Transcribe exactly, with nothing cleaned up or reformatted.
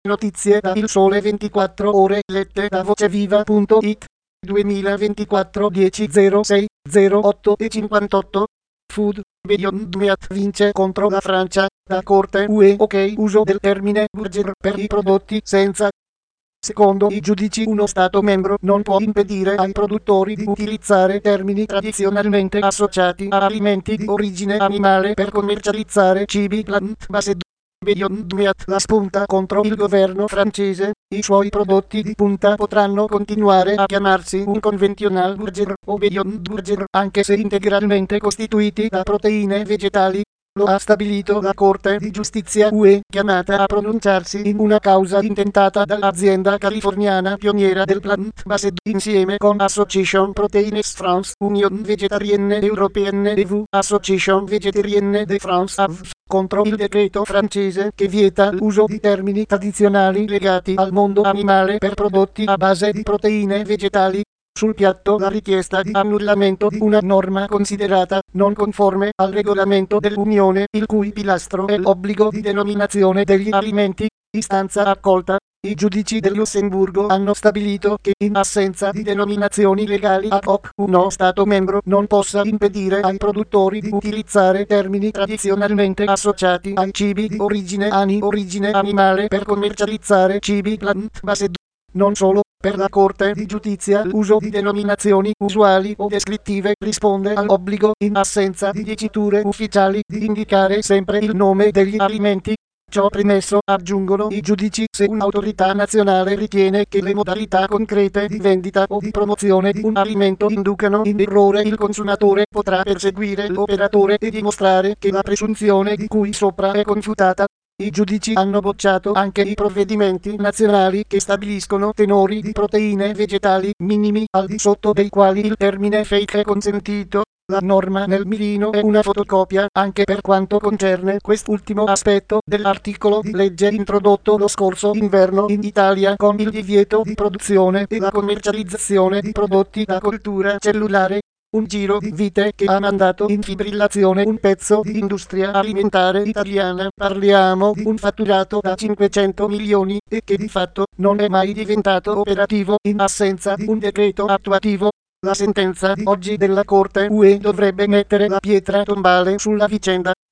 Notizie da Il Sole ventiquattro Ore lette da voceviva punto it duemilaventiquattro dieci zero sei zero otto e cinquantotto. Food, Beyond Meat vince contro la Francia, la Corte U E ok uso del termine burger per i prodotti senza. Secondo i giudici uno Stato membro non può impedire ai produttori di utilizzare termini tradizionalmente associati a alimenti di origine animale per commercializzare cibi plant-based. Beyond Meat la spunta contro il governo francese, i suoi prodotti di punta potranno continuare a chiamarsi un conventional burger o Beyond Burger anche se integralmente costituiti da proteine vegetali. Lo ha stabilito la Corte di Giustizia U E, chiamata a pronunciarsi in una causa intentata dall'azienda californiana pioniera del plant-based insieme con Association Proteines France, Union Végétarienne Européenne e V, Association Végétarienne de France A V, contro il decreto francese che vieta l'uso di termini tradizionali legati al mondo animale per prodotti a base di proteine vegetali. Sul piatto la richiesta di annullamento di una norma considerata non conforme al regolamento dell'Unione, il cui pilastro è l'obbligo di denominazione degli alimenti. Istanza accolta. I giudici del Lussemburgo hanno stabilito che in assenza di denominazioni legali ad hoc, uno Stato membro non possa impedire ai produttori di utilizzare termini tradizionalmente associati ai cibi di origine ani origine animale per commercializzare cibi plant-based. Non solo, per la Corte di Giustizia l'uso di denominazioni usuali o descrittive risponde all'obbligo, in assenza di diciture ufficiali, di indicare sempre il nome degli alimenti. Ciò premesso, aggiungono i giudici, se un'autorità nazionale ritiene che le modalità concrete di vendita o di promozione di un alimento inducano in errore il consumatore, potrà perseguire l'operatore e dimostrare che la presunzione di cui sopra è confutata. I giudici hanno bocciato anche i provvedimenti nazionali che stabiliscono tenori di proteine vegetali minimi al di sotto dei quali il termine fake è consentito. La norma nel mirino è una fotocopia, anche per quanto concerne quest'ultimo aspetto, dell'articolo di legge introdotto lo scorso inverno in Italia con il divieto di produzione e la commercializzazione di prodotti da coltura cellulare. Un giro di vite che ha mandato in fibrillazione un pezzo di industria alimentare italiana. Parliamo di un fatturato da cinquecento milioni e che di fatto non è mai diventato operativo in assenza di un decreto attuativo. La sentenza di oggi della Corte U E dovrebbe mettere la pietra tombale sulla vicenda.